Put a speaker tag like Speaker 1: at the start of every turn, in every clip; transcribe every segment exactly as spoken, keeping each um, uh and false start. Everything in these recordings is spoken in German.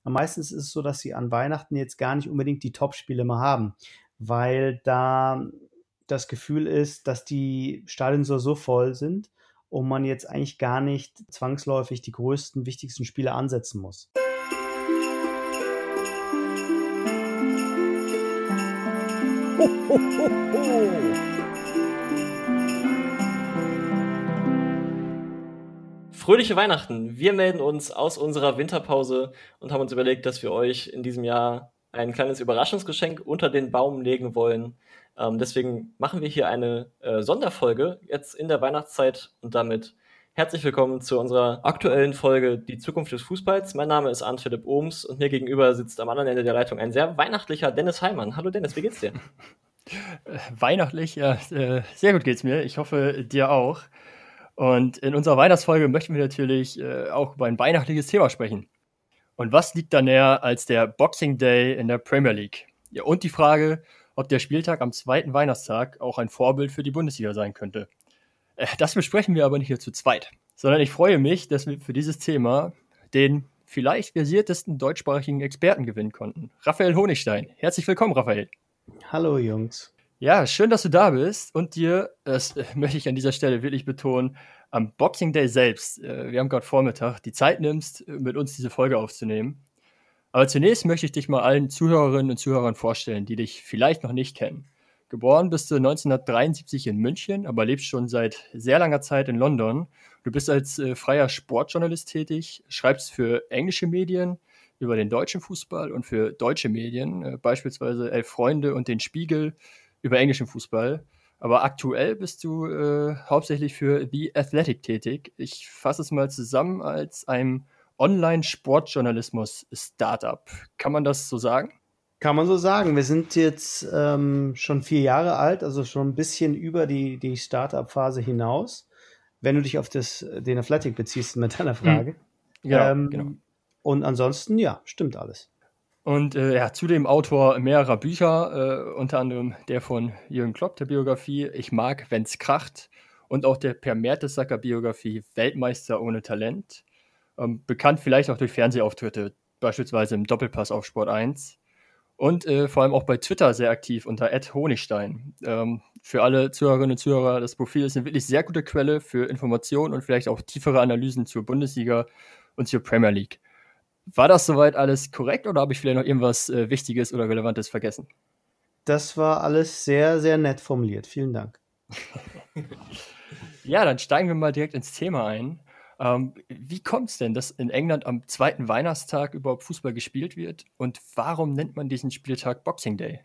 Speaker 1: meistens ist es so, dass sie an Weihnachten jetzt gar nicht unbedingt die Top-Spiele mehr haben, weil da das Gefühl ist, dass die Stadien so, so voll sind und man jetzt eigentlich gar nicht zwangsläufig die größten, wichtigsten Spiele ansetzen muss.
Speaker 2: Ho, ho, ho, ho.
Speaker 3: Fröhliche Weihnachten! Wir melden uns aus unserer Winterpause und haben uns überlegt, dass wir euch in diesem Jahr ein kleines Überraschungsgeschenk unter den Baum legen wollen. Ähm, deswegen machen wir hier eine äh, Sonderfolge jetzt in der Weihnachtszeit und damit herzlich willkommen zu unserer aktuellen Folge Die Zukunft des Fußballs. Mein Name ist Arndt Philipp Ohms und mir gegenüber sitzt am anderen Ende der Leitung ein sehr weihnachtlicher Dennis Heimann. Hallo Dennis, wie geht's dir?
Speaker 2: Weihnachtlich, ja, äh, sehr gut geht's mir. Ich hoffe, dir auch. Und in unserer Weihnachtsfolge möchten wir natürlich äh, auch über ein weihnachtliches Thema sprechen. Und was liegt da näher als der Boxing Day in der Premier League? Ja, und die Frage, ob der Spieltag am zweiten Weihnachtstag auch ein Vorbild für die Bundesliga sein könnte. Äh, das besprechen wir aber nicht nur zu zweit, sondern ich freue mich, dass wir für dieses Thema den vielleicht versiertesten deutschsprachigen Experten gewinnen konnten. Raphael Honigstein. Herzlich willkommen, Raphael.
Speaker 1: Hallo Jungs.
Speaker 2: Ja, schön, dass du da bist und dir, das äh, möchte ich an dieser Stelle wirklich betonen, am Boxing Day selbst, äh, wir haben gerade Vormittag, die Zeit nimmst, mit uns diese Folge aufzunehmen. Aber zunächst möchte ich dich mal allen Zuhörerinnen und Zuhörern vorstellen, die dich vielleicht noch nicht kennen. Geboren bist du neunzehnhundertdreiundsiebzig in München, aber lebst schon seit sehr langer Zeit in London. Du bist als äh, freier Sportjournalist tätig, schreibst für englische Medien über den deutschen Fußball und für deutsche Medien, äh, beispielsweise Elf Freunde und den Spiegel, über englischen Fußball. Aber aktuell bist du äh, hauptsächlich für The Athletic tätig. Ich fasse es mal zusammen als ein Online-Sportjournalismus-Startup. Kann man das so sagen?
Speaker 1: Kann man so sagen. Wir sind jetzt ähm, schon vier Jahre alt, also schon ein bisschen über die, die Startup-Phase hinaus, wenn du dich auf das, den Athletic beziehst mit deiner Frage.
Speaker 2: Mhm. Genau,
Speaker 1: ähm,
Speaker 2: genau.
Speaker 1: Und ansonsten, ja, stimmt alles.
Speaker 2: Und äh, ja, zudem Autor mehrerer Bücher, äh, unter anderem der von Jürgen Klopp, der Biografie Ich mag, wenn's kracht, und auch der Per Mertesacker Biografie Weltmeister ohne Talent. Ähm, bekannt vielleicht auch durch Fernsehauftritte, beispielsweise im Doppelpass auf Sport eins. Und äh, vor allem auch bei Twitter sehr aktiv unter at honigstein. Ähm, für alle Zuhörerinnen und Zuhörer, das Profil ist eine wirklich sehr gute Quelle für Informationen und vielleicht auch tiefere Analysen zur Bundesliga und zur Premier League. War das soweit alles korrekt oder habe ich vielleicht noch irgendwas äh, Wichtiges oder Relevantes vergessen?
Speaker 1: Das war alles sehr, sehr nett formuliert. Vielen Dank.
Speaker 2: Ja, dann steigen wir mal direkt ins Thema ein. Ähm, wie kommt es denn, dass in England am zweiten Weihnachtstag überhaupt Fußball gespielt wird? Und warum nennt man diesen Spieltag Boxing Day?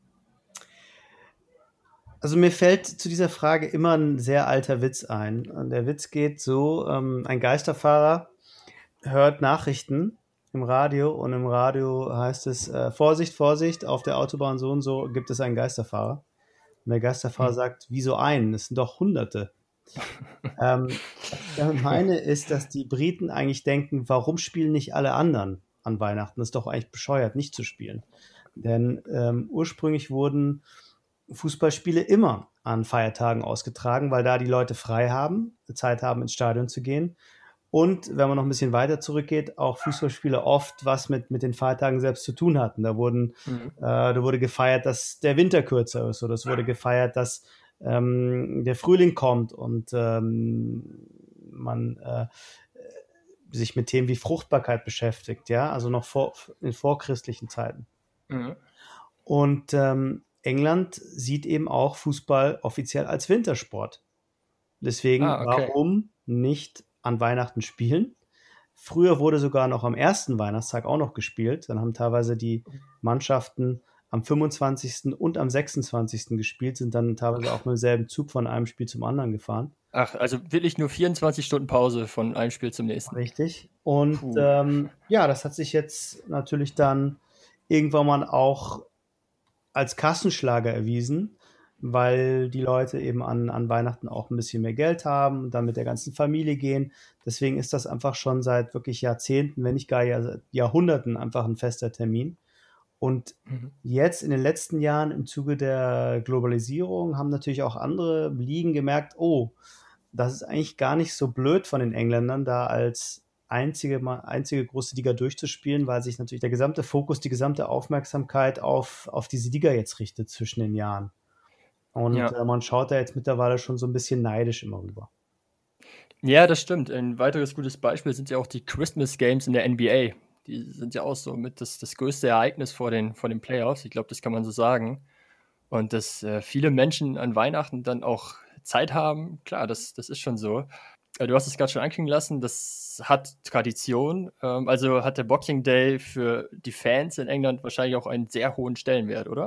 Speaker 1: Also mir fällt zu dieser Frage immer ein sehr alter Witz ein. Und der Witz geht so, ähm, ein Geisterfahrer hört Nachrichten im Radio und im Radio heißt es, äh, Vorsicht, Vorsicht, auf der Autobahn so und so gibt es einen Geisterfahrer. Und der Geisterfahrer
Speaker 2: Hm.
Speaker 1: sagt, wieso einen? Es sind doch Hunderte. ähm, was ich damit meine ist, dass die Briten eigentlich denken, warum spielen nicht alle anderen an Weihnachten? Das ist doch eigentlich bescheuert, nicht zu spielen. Denn ähm, ursprünglich wurden Fußballspiele immer an Feiertagen ausgetragen, weil da die Leute frei haben, Zeit haben, ins Stadion zu gehen. Und wenn man noch ein bisschen weiter zurückgeht, auch Fußballspiele oft was mit, mit den Feiertagen selbst zu tun hatten. Da, wurden,
Speaker 2: Mhm.
Speaker 1: äh, da wurde gefeiert, dass der Winter kürzer ist oder es wurde gefeiert, dass ähm, der Frühling kommt und ähm, man äh, sich mit Themen wie Fruchtbarkeit beschäftigt, ja, also noch vor, in vorchristlichen Zeiten.
Speaker 2: Mhm.
Speaker 1: Und ähm, England sieht eben auch Fußball offiziell als Wintersport. Deswegen,
Speaker 2: Ah, okay.
Speaker 1: warum nicht an Weihnachten spielen? Früher wurde sogar noch am ersten Weihnachtstag auch noch gespielt. Dann haben teilweise die Mannschaften am fünfundzwanzigsten und am sechsundzwanzigsten gespielt, sind dann teilweise auch mit demselben Zug von einem Spiel zum anderen gefahren.
Speaker 2: Ach, also wirklich nur vierundzwanzig Stunden Pause von einem Spiel zum nächsten.
Speaker 1: Richtig. Und
Speaker 2: Puh.
Speaker 1: ähm, ja, das hat sich jetzt natürlich dann irgendwann mal auch als Kassenschlager erwiesen, weil die Leute eben an, an Weihnachten auch ein bisschen mehr Geld haben und dann mit der ganzen Familie gehen. Deswegen ist das einfach schon seit wirklich Jahrzehnten, wenn nicht gar Jahr, Jahrhunderten einfach ein fester Termin. Und
Speaker 2: Mhm.
Speaker 1: jetzt in den letzten Jahren im Zuge der Globalisierung haben natürlich auch andere Ligen gemerkt, oh, das ist eigentlich gar nicht so blöd von den Engländern, da als einzige, einzige große Liga durchzuspielen, weil sich natürlich der gesamte Fokus, die gesamte Aufmerksamkeit auf, auf diese Liga jetzt richtet zwischen den Jahren. Und
Speaker 2: Ja.
Speaker 1: äh, man schaut da jetzt mittlerweile schon so ein bisschen neidisch immer rüber.
Speaker 2: Ja, das stimmt. Ein weiteres gutes Beispiel sind ja auch die Christmas Games in der N B A. Die sind ja auch so mit das, das größte Ereignis vor den, vor den Playoffs. Ich glaube, das kann man so sagen. Und dass äh, viele Menschen an Weihnachten dann auch Zeit haben, klar, das, das ist schon so. Äh, du hast es gerade schon anklingen lassen, das hat Tradition. Ähm, also hat der Boxing Day für die Fans in England wahrscheinlich auch einen sehr hohen Stellenwert, oder?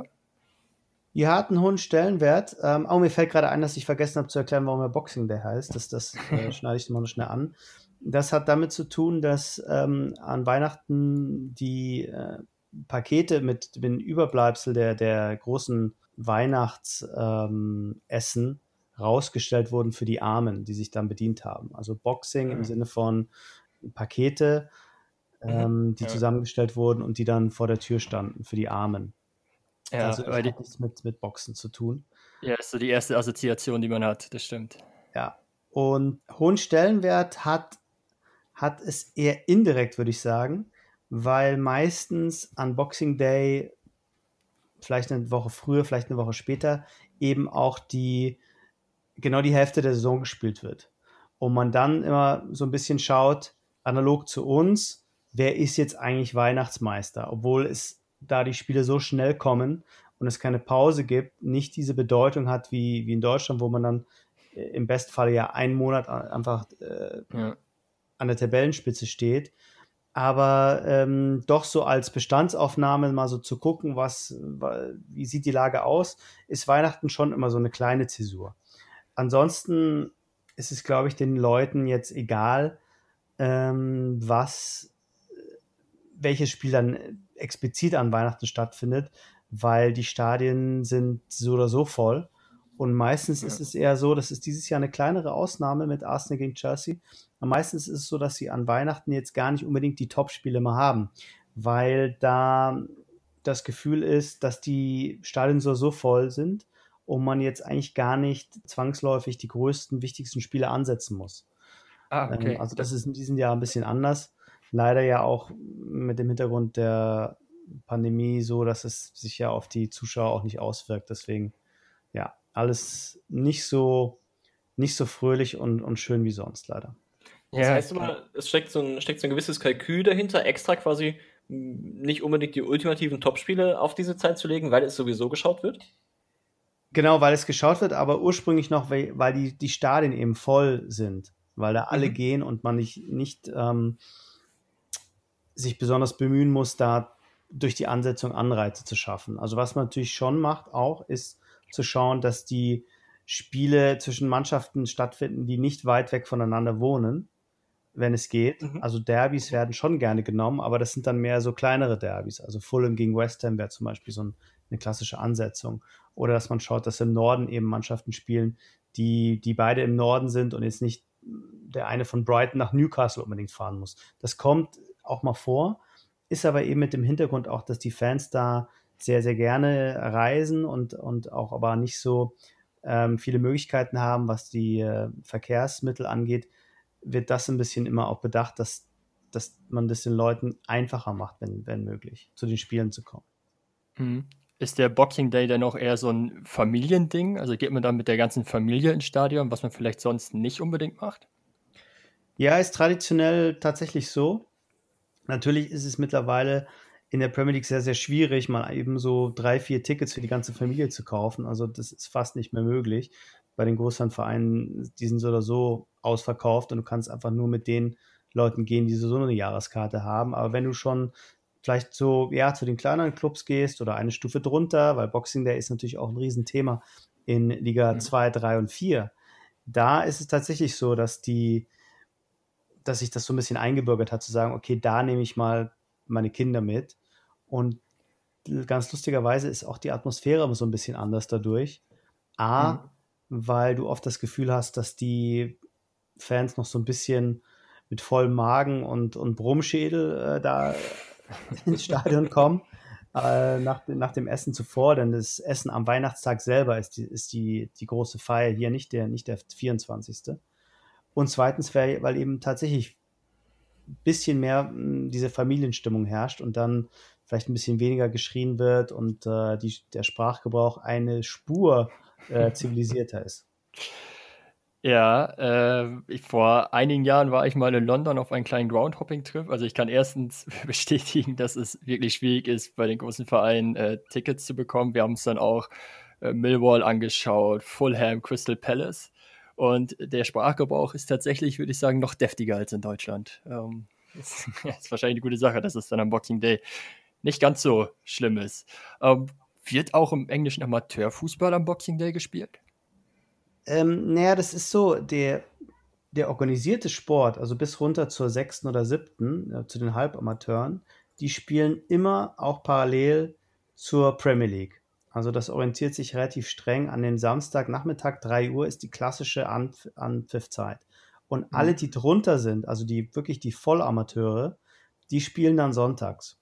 Speaker 1: Ja, hat einen hohen Stellenwert. Ähm, oh, mir fällt gerade ein, dass ich vergessen habe zu erklären, warum er Boxing Day heißt. Das, das äh, schneide ich mal noch schnell an. Das hat damit zu tun, dass ähm, an Weihnachten die äh, Pakete mit dem Überbleibsel der, der großen Weihnachtsessen ähm, rausgestellt wurden für die Armen, die sich dann bedient haben. Also Boxing im Sinne von Pakete, ähm,
Speaker 3: Mhm.
Speaker 1: die
Speaker 2: Ja.
Speaker 1: zusammengestellt wurden und die dann vor der Tür standen für die Armen.
Speaker 2: Ja,
Speaker 1: Also das
Speaker 2: weil die,
Speaker 1: hat nichts mit, mit Boxen zu tun.
Speaker 2: ja, ist so die erste Assoziation, die man hat, das stimmt.
Speaker 1: Ja. Und hohen Stellenwert hat, hat es eher indirekt, würde ich sagen, weil meistens an Boxing Day, vielleicht eine Woche früher, vielleicht eine Woche später, eben auch die, genau die Hälfte der Saison gespielt wird. Und man dann immer so ein bisschen schaut, analog zu uns, wer ist jetzt eigentlich Weihnachtsmeister? Obwohl es, da die Spiele so schnell kommen und es keine Pause gibt, nicht diese Bedeutung hat wie, wie in Deutschland, wo man dann äh, im Bestfall ja einen Monat einfach äh,
Speaker 2: Ja.
Speaker 1: an der Tabellenspitze steht. Aber ähm, doch so als Bestandsaufnahme mal so zu gucken, was, wie sieht die Lage aus, ist Weihnachten schon immer so eine kleine Zäsur. Ansonsten ist es, glaube ich, den Leuten jetzt egal, ähm, was, welches Spiel dann explizit an Weihnachten stattfindet, weil die Stadien sind so oder so voll. Und meistens
Speaker 2: Ja.
Speaker 1: ist es eher so, das ist dieses Jahr eine kleinere Ausnahme mit Arsenal gegen Chelsea. Aber meistens ist es so, dass sie an Weihnachten jetzt gar nicht unbedingt die Top-Spiele mal haben, weil da das Gefühl ist, dass die Stadien so, so voll sind und man jetzt eigentlich gar nicht zwangsläufig die größten, wichtigsten Spiele ansetzen muss.
Speaker 2: Ah,
Speaker 1: Ähm,
Speaker 2: okay.
Speaker 1: also das ist in diesem Jahr ein bisschen anders. Leider ja auch mit dem Hintergrund der Pandemie so, dass es sich ja auf die Zuschauer auch nicht auswirkt. Deswegen, ja, alles nicht so, nicht so fröhlich und, und schön wie sonst, leider.
Speaker 3: Das
Speaker 2: Ja,
Speaker 3: heißt aber, es steckt so, ein, steckt so ein gewisses Kalkül dahinter, extra quasi m, nicht unbedingt die ultimativen Topspiele auf diese Zeit zu legen, weil es sowieso geschaut wird?
Speaker 1: Genau, weil es geschaut wird, aber ursprünglich noch, weil, weil die, die Stadien eben voll sind, weil da alle
Speaker 3: Mhm.
Speaker 1: gehen und man nicht, nicht ähm, sich besonders bemühen muss, da durch die Ansetzung Anreize zu schaffen. Also was man natürlich schon macht auch, ist zu schauen, dass die Spiele zwischen Mannschaften stattfinden, die nicht weit weg voneinander wohnen, wenn es geht.
Speaker 3: Mhm.
Speaker 1: Also Derbys werden schon gerne genommen, aber das sind dann mehr so kleinere Derbys. Also Fulham gegen West Ham wäre zum Beispiel so ein, eine klassische Ansetzung. Oder dass man schaut, dass im Norden eben Mannschaften spielen, die, die beide im Norden sind und jetzt nicht der eine von Brighton nach Newcastle unbedingt fahren muss. Das kommt auch mal vor, ist aber eben mit dem Hintergrund auch, dass die Fans da sehr, sehr gerne reisen und, und auch aber nicht so ähm, viele Möglichkeiten haben, was die äh, Verkehrsmittel angeht, wird das ein bisschen immer auch bedacht, dass, dass man das den Leuten einfacher macht, wenn, wenn möglich, zu den Spielen zu kommen.
Speaker 2: Mhm. Ist der Boxing Day dann auch eher so ein Familiending? Also geht man dann mit der ganzen Familie ins Stadion, was man vielleicht sonst nicht unbedingt macht?
Speaker 1: Ja, ist traditionell tatsächlich so. Natürlich ist es mittlerweile in der Premier League sehr, sehr schwierig, mal eben so drei, vier Tickets für die ganze Familie zu kaufen. Also das ist fast nicht mehr möglich. Bei den größeren Vereinen, die sind so oder so ausverkauft und du kannst einfach nur mit den Leuten gehen, die so eine Jahreskarte haben. Aber wenn du schon vielleicht so, ja, zu den kleineren Clubs gehst oder eine Stufe drunter, weil Boxing Day ist natürlich auch ein Riesenthema in Liga
Speaker 2: Mhm.
Speaker 1: zwei, drei und vier. Da ist es tatsächlich so, dass die dass sich das so ein bisschen eingebürgert hat, zu sagen, okay, da nehme ich mal meine Kinder mit. Und ganz lustigerweise ist auch die Atmosphäre so ein bisschen anders dadurch. A,
Speaker 2: Mhm.
Speaker 1: weil du oft das Gefühl hast, dass die Fans noch so ein bisschen mit vollem Magen und, und Brummschädel äh, da ins Stadion kommen, äh, nach, nach dem Essen zuvor, denn das Essen am Weihnachtstag selber ist die, ist die, die große Feier hier, nicht der, nicht der vierundzwanzigste. Und zweitens, weil, weil eben tatsächlich ein bisschen mehr mh, diese Familienstimmung herrscht und dann vielleicht ein bisschen weniger geschrien wird und äh, die, der Sprachgebrauch eine Spur äh, zivilisierter ist.
Speaker 2: Ja, äh, ich, vor einigen Jahren war ich mal in London auf einen kleinen Groundhopping-Trip. Also ich kann erstens bestätigen, dass es wirklich schwierig ist, bei den großen Vereinen äh, Tickets zu bekommen. Wir haben uns dann auch äh, Millwall angeschaut, Fulham, Crystal Palace. Und der Sprachgebrauch ist tatsächlich, würde ich sagen, noch deftiger als in Deutschland. Ähm, ist, ist wahrscheinlich eine gute Sache, dass es dann am Boxing Day nicht ganz so schlimm ist. Ähm, wird auch im englischen Amateurfußball am Boxing Day gespielt?
Speaker 1: Ähm, naja, das ist so, der, der organisierte Sport, also bis runter zur sechsten oder siebten, äh, zu den Halbamateuren, die spielen immer auch parallel zur Premier League. Also das orientiert sich relativ streng an den Samstagnachmittag, drei Uhr ist die klassische Anpf Anpfiffzeit. Und alle,
Speaker 2: Mhm.
Speaker 1: die drunter sind, also die wirklich die Vollamateure, die spielen dann sonntags.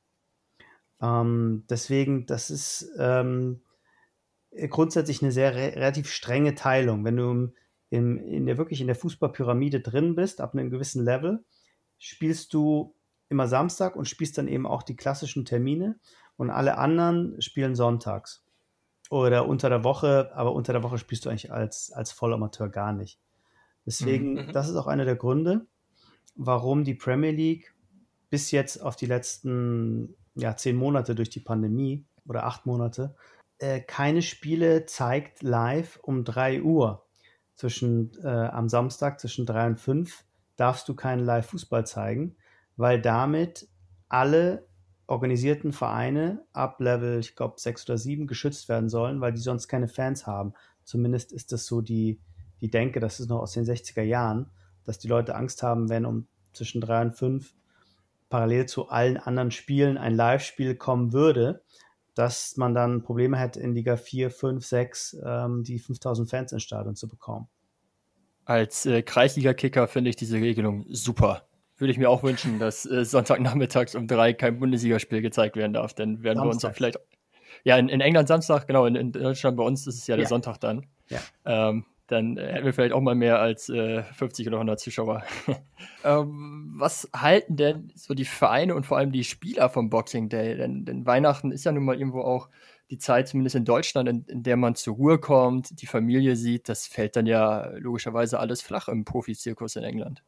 Speaker 1: Ähm, deswegen, das ist ähm, grundsätzlich eine sehr re relativ strenge Teilung. Wenn du im, im, in der wirklich in der Fußballpyramide drin bist, ab einem gewissen Level, spielst du immer Samstag und spielst dann eben auch die klassischen Termine und alle anderen spielen sonntags oder unter der Woche, aber unter der Woche spielst du eigentlich als, als Vollamateur gar nicht.
Speaker 2: Mhm.
Speaker 1: Deswegen,
Speaker 3: Mhm.
Speaker 1: das ist auch einer der Gründe, warum die Premier League bis jetzt auf die letzten ja, zehn Monate durch die Pandemie oder acht Monate äh, keine Spiele zeigt live um drei Uhr. Zwischen, äh, am Samstag zwischen drei und fünf darfst du keinen Live-Fußball zeigen, weil damit alle organisierten Vereine ab Level, ich glaube, sechs oder sieben geschützt werden sollen, weil die sonst keine Fans haben. Zumindest ist das so die, die Denke, das ist noch aus den sechziger Jahren, dass die Leute Angst haben, wenn um zwischen drei und fünf parallel zu allen anderen Spielen ein Live-Spiel kommen würde, dass man dann Probleme hätte, in Liga vier, fünf, sechs ähm, die fünftausend Fans ins Stadion zu bekommen.
Speaker 2: Als äh, Kreisliga-Kicker finde ich diese Regelung super. Würde ich mir auch wünschen, dass äh, Sonntagnachmittags um drei kein Bundesligaspiel gezeigt werden darf. Dann werden wir uns auch
Speaker 1: Samstag.
Speaker 2: vielleicht. Ja, in, in England Samstag, genau, in, in Deutschland bei uns ist es ja der
Speaker 1: Ja,
Speaker 2: Sonntag dann.
Speaker 1: ja.
Speaker 2: Ähm, dann äh, hätten wir vielleicht auch mal mehr als äh, fünfzig oder hundert Zuschauer. ähm, was halten denn so die Vereine und vor allem die Spieler vom Boxing Day? Denn, denn Weihnachten ist ja nun mal irgendwo auch die Zeit, zumindest in Deutschland, in, in der man zur Ruhe kommt, die Familie sieht. Das fällt dann ja logischerweise alles flach im Profizirkus in England.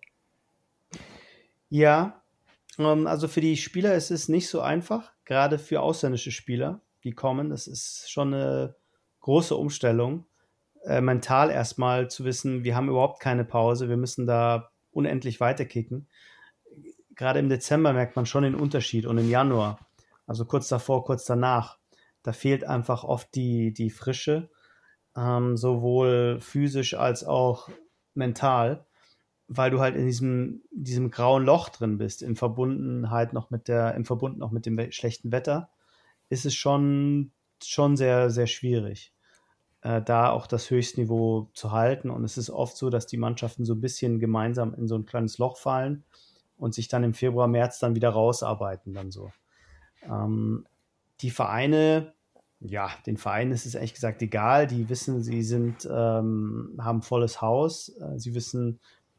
Speaker 1: Ja, ähm, also für die Spieler ist es nicht so einfach, gerade für ausländische Spieler, die kommen. Das ist schon eine große Umstellung. Äh, mental erstmal zu wissen, wir haben überhaupt keine Pause, wir müssen da unendlich weiterkicken. Gerade im Dezember merkt man schon den Unterschied und im Januar, also kurz davor, kurz danach, da fehlt einfach oft die, die Frische, ähm, sowohl physisch als auch mental, weil du halt in diesem, diesem grauen Loch drin bist, in Verbundenheit noch mit der, im Verbund noch mit dem we- schlechten Wetter, ist es schon, schon sehr, sehr schwierig, äh, da auch das Höchstniveau zu halten. Und es ist oft so, dass die Mannschaften so ein bisschen gemeinsam in so ein kleines Loch fallen und sich dann im Februar, März dann wieder rausarbeiten, dann so. Ähm, die Vereine, ja, den Vereinen ist es ehrlich gesagt egal. Die wissen, sie sind, ähm, haben volles Haus. Äh, sie wissen,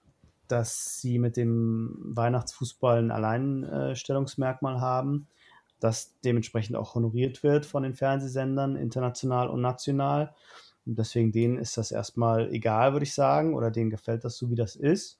Speaker 1: dass sie mit dem Weihnachtsfußball ein Alleinstellungsmerkmal haben, das dementsprechend auch honoriert wird von den Fernsehsendern, international und national. Und deswegen denen ist das erstmal egal, würde ich sagen, oder denen gefällt das so, wie das ist.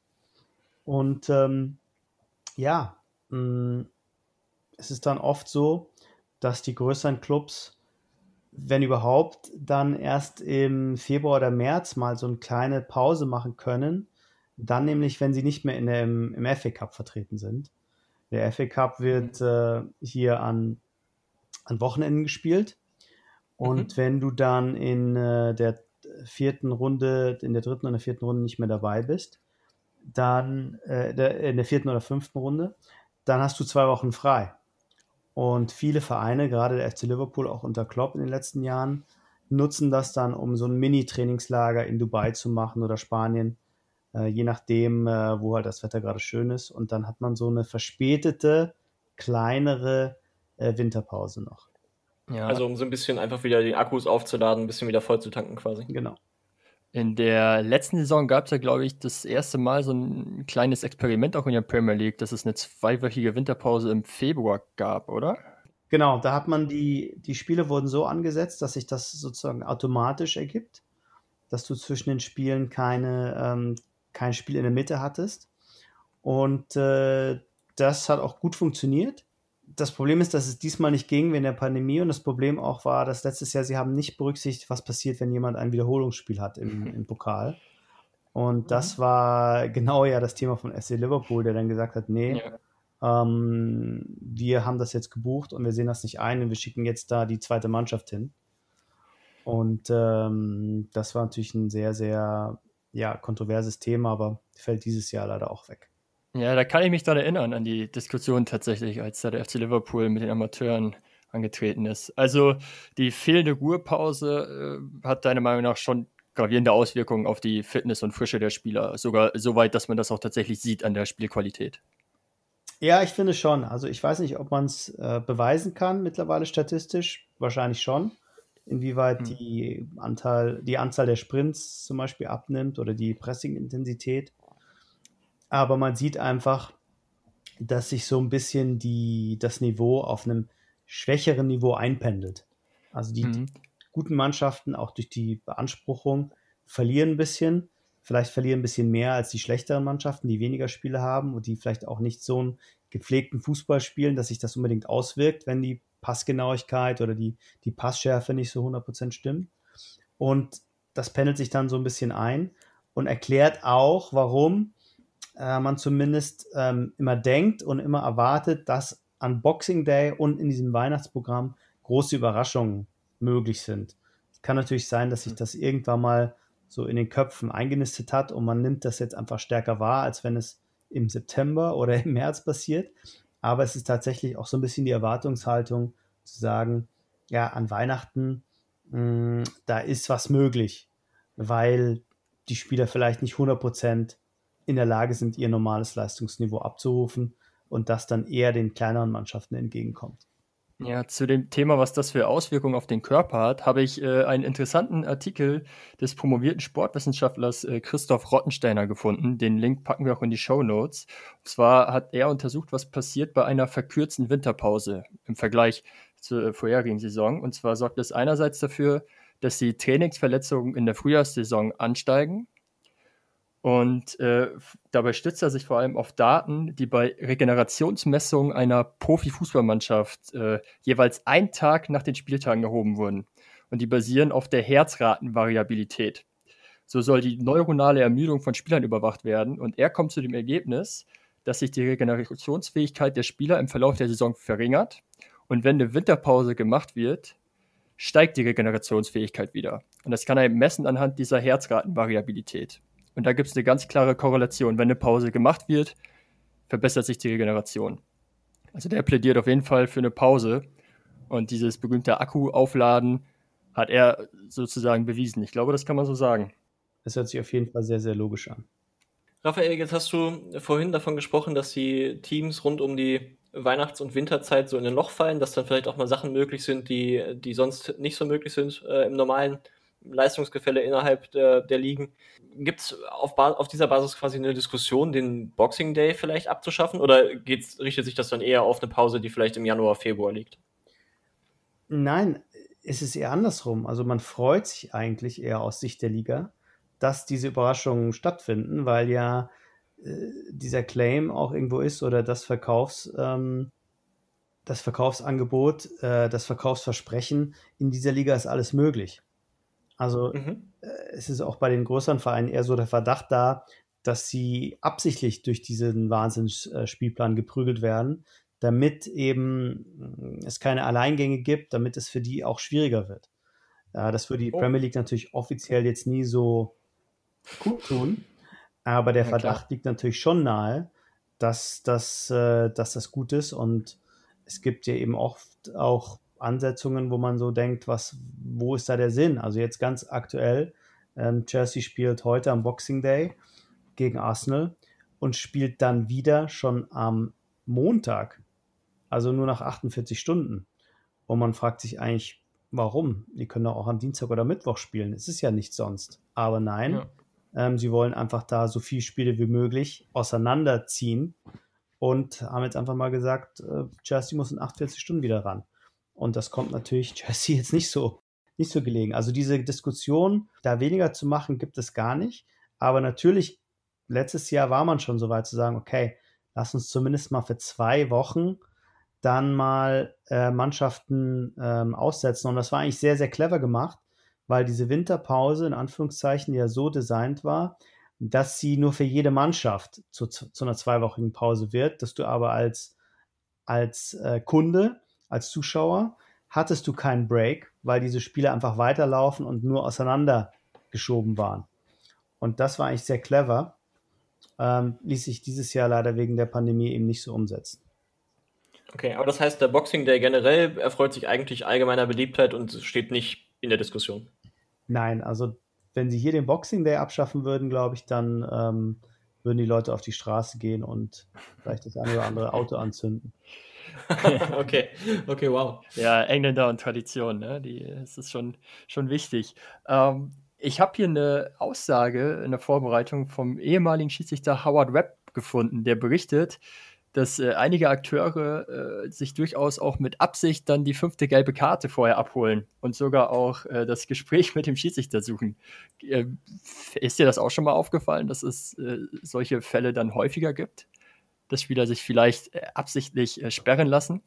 Speaker 1: Und ähm, ja, mh, es ist dann oft so, dass die größeren Clubs, wenn überhaupt, dann erst im Februar oder März mal so eine kleine Pause machen können. Dann nämlich, wenn sie nicht mehr in der, im, im F A Cup vertreten sind. Der F A Cup wird
Speaker 3: Mhm.
Speaker 1: äh, hier an, an Wochenenden gespielt. Und
Speaker 3: Mhm.
Speaker 1: wenn du dann in äh, der vierten Runde, in der dritten und der vierten Runde nicht mehr dabei bist, dann äh, der, in der vierten oder fünften Runde, dann hast du zwei Wochen frei. Und viele Vereine, gerade der F C Liverpool, auch unter Klopp in den letzten Jahren, nutzen das dann, um so ein Mini-Trainingslager in Dubai zu machen oder Spanien, äh, je nachdem, äh, wo halt das Wetter gerade schön ist. Und dann hat man so eine verspätete, kleinere äh, Winterpause noch.
Speaker 2: Ja,
Speaker 3: Also um so ein bisschen einfach wieder die Akkus aufzuladen, ein bisschen wieder voll zu tanken quasi.
Speaker 1: Genau.
Speaker 2: In der letzten Saison gab es ja, glaube ich, das erste Mal so ein kleines Experiment auch in der Premier League, dass es eine zweiwöchige Winterpause im Februar gab, oder?
Speaker 1: Genau, da hat man die, die Spiele wurden so angesetzt, dass sich das sozusagen automatisch ergibt, dass du zwischen den Spielen keine, ähm, kein Spiel in der Mitte hattest. Und äh, das hat auch gut funktioniert. Das Problem ist, dass es diesmal nicht ging wegen der Pandemie, und das Problem auch war, dass letztes Jahr sie haben nicht berücksichtigt, was passiert, wenn jemand ein Wiederholungsspiel hat im, im Pokal. Und das war genau ja das Thema von F C Liverpool, der dann gesagt hat, nee,
Speaker 2: Ja.
Speaker 1: ähm, wir haben das jetzt gebucht und wir sehen das nicht ein und wir schicken jetzt da die zweite Mannschaft hin. Und ähm, das war natürlich ein sehr, sehr ja, kontroverses Thema, aber fällt dieses Jahr leider auch weg.
Speaker 2: Ja, da kann ich mich daran erinnern, an die Diskussion tatsächlich, als da der F C Liverpool mit den Amateuren angetreten ist. Also die fehlende Ruhepause äh, hat deiner Meinung nach schon gravierende Auswirkungen auf die Fitness und Frische der Spieler, sogar so weit, dass man das auch tatsächlich sieht an der Spielqualität.
Speaker 1: Ja, ich finde schon. Also ich weiß nicht, ob man es äh, beweisen kann mittlerweile statistisch. Wahrscheinlich schon. Inwieweit
Speaker 2: Hm.
Speaker 1: die Anteil, die Anzahl der Sprints zum Beispiel abnimmt oder die Pressing-Intensität. Aber man sieht einfach, dass sich so ein bisschen die, das Niveau auf einem schwächeren Niveau einpendelt. Also die, die
Speaker 2: Mhm.
Speaker 1: guten Mannschaften, auch durch die Beanspruchung, verlieren ein bisschen. Vielleicht verlieren ein bisschen mehr als die schlechteren Mannschaften, die weniger Spiele haben und die vielleicht auch nicht so einen gepflegten Fußball spielen, dass sich das unbedingt auswirkt, wenn die Passgenauigkeit oder die, die Passschärfe nicht so hundert Prozent stimmt. Und das pendelt sich dann so ein bisschen ein und erklärt auch, warum äh, man zumindest ähm, immer denkt und immer erwartet, dass an Boxing Day und in diesem Weihnachtsprogramm große Überraschungen möglich sind. Es kann natürlich sein, dass sich das irgendwann mal so in den Köpfen eingenistet hat und man nimmt das jetzt einfach stärker wahr, als wenn es im September oder im März passiert. Aber es ist tatsächlich auch so ein bisschen die Erwartungshaltung zu sagen, ja, an Weihnachten, mh, da ist was möglich, weil die Spieler vielleicht nicht hundert Prozent in der Lage sind, ihr normales Leistungsniveau abzurufen und das dann eher den kleineren Mannschaften entgegenkommt.
Speaker 2: Ja, zu dem Thema, was das für Auswirkungen auf den Körper hat, habe ich äh, einen interessanten Artikel des promovierten Sportwissenschaftlers äh, Christoph Rottensteiner gefunden. Den Link packen wir auch in die Shownotes. Und zwar hat er untersucht, was passiert bei einer verkürzten Winterpause im Vergleich zur äh, vorherigen Saison. Und zwar sorgt es einerseits dafür, dass die Trainingsverletzungen in der Frühjahrssaison ansteigen. Und äh, dabei stützt er sich vor allem auf Daten, die bei Regenerationsmessungen einer Profifußballmannschaft äh, jeweils einen Tag nach den Spieltagen erhoben wurden. Und die basieren auf der Herzratenvariabilität. So soll die neuronale Ermüdung von Spielern überwacht werden. Und er kommt zu dem Ergebnis, dass sich die Regenerationsfähigkeit der Spieler im Verlauf der Saison verringert. Und wenn eine Winterpause gemacht wird, steigt die Regenerationsfähigkeit wieder. Und das kann er messen anhand dieser Herzratenvariabilität. Und da gibt es eine ganz klare Korrelation. Wenn eine Pause gemacht wird, verbessert sich die Regeneration. Also der plädiert auf jeden Fall für eine Pause. Und dieses berühmte Akku-Aufladen hat er sozusagen bewiesen. Ich glaube, das kann man so sagen.
Speaker 1: Das hört sich auf jeden Fall sehr, sehr logisch an.
Speaker 3: Raphael, jetzt hast du vorhin davon gesprochen, dass die Teams rund um die Weihnachts- und Winterzeit so in ein Loch fallen, dass dann vielleicht auch mal Sachen möglich sind, die, die sonst nicht so möglich sind äh, im normalen Leistungsgefälle innerhalb der, der Ligen. Gibt es auf, auf dieser Basis quasi eine Diskussion, den Boxing Day vielleicht abzuschaffen, oder geht's, richtet sich das dann eher auf eine Pause, die vielleicht im Januar, Februar liegt?
Speaker 1: Nein, es ist eher andersrum. Also man freut sich eigentlich eher aus Sicht der Liga, dass diese Überraschungen stattfinden, weil ja äh, dieser Claim auch irgendwo ist oder das Verkaufs, ähm, das Verkaufsangebot, äh, das Verkaufsversprechen, in dieser Liga ist alles möglich. Also
Speaker 3: Mhm.
Speaker 1: äh, es ist auch bei den größeren Vereinen eher so der Verdacht da, dass sie absichtlich durch diesen Wahnsinnsspielplan geprügelt werden, damit eben es keine Alleingänge gibt, damit es für die auch schwieriger wird. Äh, das würde die
Speaker 3: Oh.
Speaker 1: Premier League natürlich offiziell jetzt nie so kundtun, aber der
Speaker 2: Ja, klar.
Speaker 1: Verdacht liegt natürlich schon nahe, dass das, äh, dass das gut ist, und es gibt ja eben oft auch Ansetzungen, wo man so denkt, was, wo ist da der Sinn? Also jetzt ganz aktuell, ähm, Chelsea spielt heute am Boxing Day gegen Arsenal und spielt dann wieder schon am Montag, also nur nach achtundvierzig Stunden. Und man fragt sich eigentlich, warum? Die können doch auch am Dienstag oder Mittwoch spielen. Es ist ja nicht sonst. Aber nein,
Speaker 2: Ja.
Speaker 1: ähm, sie wollen einfach da so viele Spiele wie möglich auseinanderziehen und haben jetzt einfach mal gesagt, äh, Chelsea muss in achtundvierzig Stunden wieder ran. Und das kommt natürlich Chelsea jetzt nicht so, nicht so gelegen. Also diese Diskussion, da weniger zu machen, gibt es gar nicht. Aber natürlich, letztes Jahr war man schon so weit zu sagen, okay, lass uns zumindest mal für zwei Wochen dann mal äh, Mannschaften ähm, aussetzen. Und das war eigentlich sehr, sehr clever gemacht, weil diese Winterpause in Anführungszeichen ja so designt war, dass sie nur für jede Mannschaft zu, zu einer zweiwöchigen Pause wird, dass du aber als, als äh, Kunde, als Zuschauer, hattest du keinen Break, weil diese Spiele einfach weiterlaufen und nur auseinandergeschoben waren. Und das war eigentlich sehr clever. Ähm, ließ sich dieses Jahr leider wegen der Pandemie eben nicht so umsetzen.
Speaker 3: Okay, aber das heißt, der Boxing Day generell erfreut sich eigentlich allgemeiner Beliebtheit und steht nicht in der Diskussion.
Speaker 1: Nein, also wenn sie hier den Boxing Day abschaffen würden, glaube ich, dann ähm, würden die Leute auf die Straße gehen und vielleicht das eine oder andere Auto anzünden.
Speaker 3: okay, okay, wow.
Speaker 2: Ja, Engländer und Tradition, ne? Die, das ist schon, schon wichtig. Ähm, ich habe hier eine Aussage in der Vorbereitung vom ehemaligen Schiedsrichter Howard Webb gefunden, der berichtet, dass äh, einige Akteure äh, sich durchaus auch mit Absicht dann die fünfte gelbe Karte vorher abholen und sogar auch äh, das Gespräch mit dem Schiedsrichter suchen. Äh, ist dir das auch schon mal aufgefallen, dass es äh, solche Fälle dann häufiger gibt? Dass Spieler sich vielleicht äh, absichtlich äh, sperren lassen?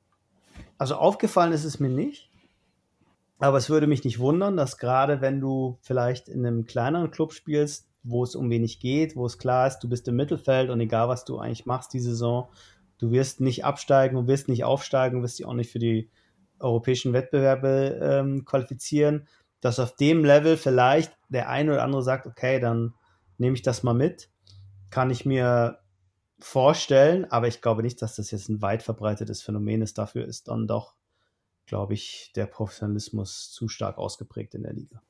Speaker 1: Also aufgefallen ist es mir nicht, aber es würde mich nicht wundern, dass gerade wenn du vielleicht in einem kleineren Club spielst, wo es um wenig geht, wo es klar ist, du bist im Mittelfeld und egal, was du eigentlich machst die Saison, du wirst nicht absteigen und wirst nicht aufsteigen, wirst dich auch nicht für die europäischen Wettbewerbe ähm, qualifizieren, dass auf dem Level vielleicht der eine oder andere sagt, okay, dann nehme ich das mal mit, kann ich mir vorstellen, aber ich glaube nicht, dass das jetzt ein weit verbreitetes Phänomen ist. Dafür ist dann doch, glaube ich, der Professionalismus zu stark ausgeprägt in der Liga.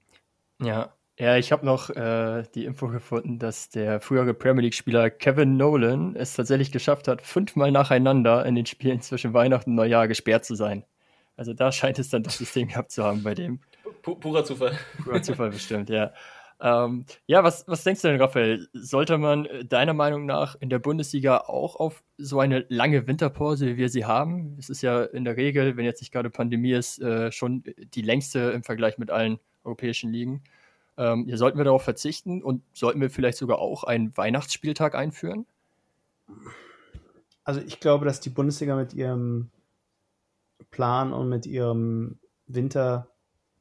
Speaker 2: Ja, ja, ich habe noch äh, die Info gefunden, dass der frühere Premier League-Spieler Kevin Nolan es tatsächlich geschafft hat, fünfmal nacheinander in den Spielen zwischen Weihnachten und Neujahr gesperrt zu sein. Also da scheint es dann das System gehabt zu haben bei dem.
Speaker 3: P- purer Zufall.
Speaker 2: Purer Zufall bestimmt, ja. Ähm, ja, was, was denkst du denn, Raphael? Sollte man äh, deiner Meinung nach in der Bundesliga auch auf so eine lange Winterpause, wie wir sie haben? Es ist ja in der Regel, wenn jetzt nicht gerade Pandemie ist, äh, schon die längste im Vergleich mit allen europäischen Ligen. Ähm, hier sollten wir darauf verzichten und sollten wir vielleicht sogar auch einen Weihnachtsspieltag einführen?
Speaker 1: Also ich glaube, dass die Bundesliga mit ihrem Plan und mit ihrem Winterbreak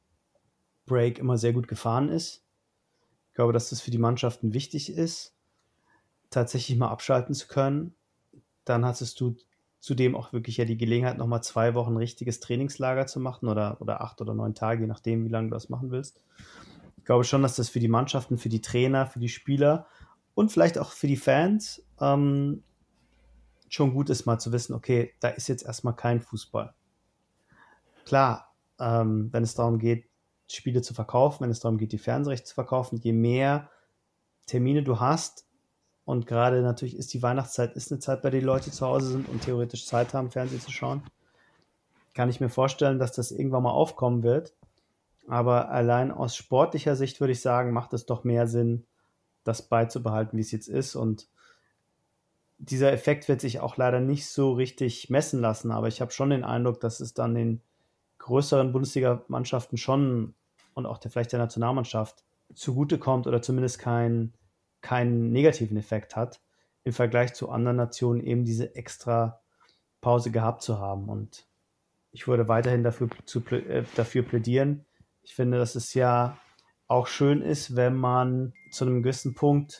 Speaker 1: immer sehr gut gefahren ist. Ich glaube, dass das für die Mannschaften wichtig ist, tatsächlich mal abschalten zu können. Dann hattest du zudem auch wirklich ja die Gelegenheit, nochmal zwei Wochen ein richtiges Trainingslager zu machen oder, oder acht oder neun Tage, je nachdem, wie lange du das machen willst. Ich glaube schon, dass das für die Mannschaften, für die Trainer, für die Spieler und vielleicht auch für die Fans ähm, schon gut ist, mal zu wissen, okay, da ist jetzt erstmal kein Fußball. Klar, ähm, wenn es darum geht, Spiele zu verkaufen, wenn es darum geht, die Fernsehrechte zu verkaufen, je mehr Termine du hast, und gerade natürlich ist die Weihnachtszeit ist eine Zeit, bei der die Leute zu Hause sind und theoretisch Zeit haben, Fernsehen zu schauen, kann ich mir vorstellen, dass das irgendwann mal aufkommen wird. Aber allein aus sportlicher Sicht würde ich sagen, macht es doch mehr Sinn, das beizubehalten, wie es jetzt ist. Und dieser Effekt wird sich auch leider nicht so richtig messen lassen. Aber ich habe schon den Eindruck, dass es dann den größeren Bundesliga-Mannschaften schon und auch der, vielleicht der Nationalmannschaft zugutekommt oder zumindest kein, keinen negativen Effekt hat, im Vergleich zu anderen Nationen eben diese extra Pause gehabt zu haben. Und ich würde weiterhin dafür, zu, äh, dafür plädieren. Ich finde, dass es ja auch schön ist, wenn man zu einem gewissen Punkt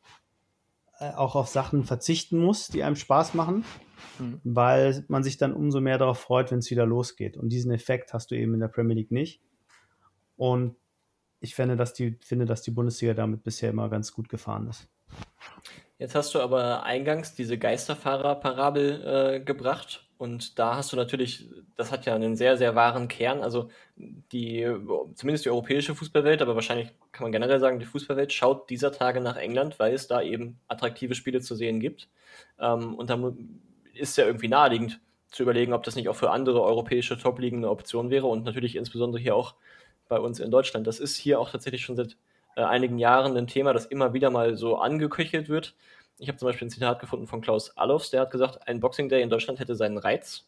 Speaker 1: äh, auch auf Sachen verzichten muss, die einem Spaß machen, mhm. weil man sich dann umso mehr darauf freut, wenn es wieder losgeht. Und diesen Effekt hast du eben in der Premier League nicht. Und ich finde, dass die, finde, dass die Bundesliga damit bisher immer ganz gut gefahren ist.
Speaker 3: Jetzt hast du aber eingangs diese Geisterfahrer-Parabel äh, gebracht und da hast du natürlich, das hat ja einen sehr, sehr wahren Kern, also die, zumindest die europäische Fußballwelt, aber wahrscheinlich kann man generell sagen, die Fußballwelt schaut dieser Tage nach England, weil es da eben attraktive Spiele zu sehen gibt, ähm, und da ist ja irgendwie naheliegend, zu überlegen, ob das nicht auch für andere europäische Top-Ligen eine Option wäre und natürlich insbesondere hier auch bei uns in Deutschland. Das ist hier auch tatsächlich schon seit äh, einigen Jahren ein Thema, das immer wieder mal so angeköchelt wird. Ich habe zum Beispiel ein Zitat gefunden von Klaus Allofs, der hat gesagt, ein Boxing Day in Deutschland hätte seinen Reiz.